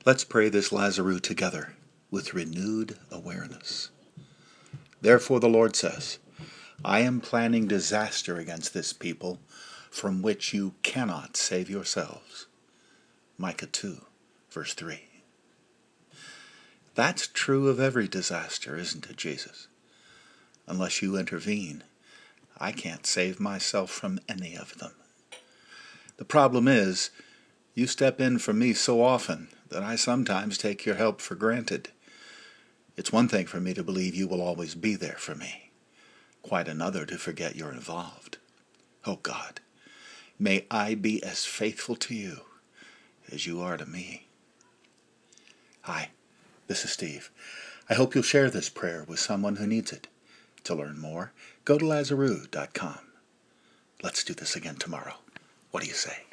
Let's pray this Lazarus together with renewed awareness. Therefore the Lord says, I am planning disaster against this people from which you cannot save yourselves. Micah 2, verse 3. That's true of every disaster, isn't it, Jesus? Unless you intervene, I can't save myself from any of them. The problem is, you step in for me so often that I sometimes take your help for granted. It's one thing for me to believe you will always be there for me. Quite another to forget you're involved. Oh God, may I be as faithful to you as you are to me. Hi, this is Steve. I hope you'll share this prayer with someone who needs it. To learn more, go to Lazarus.com. Let's do this again tomorrow. What do you say?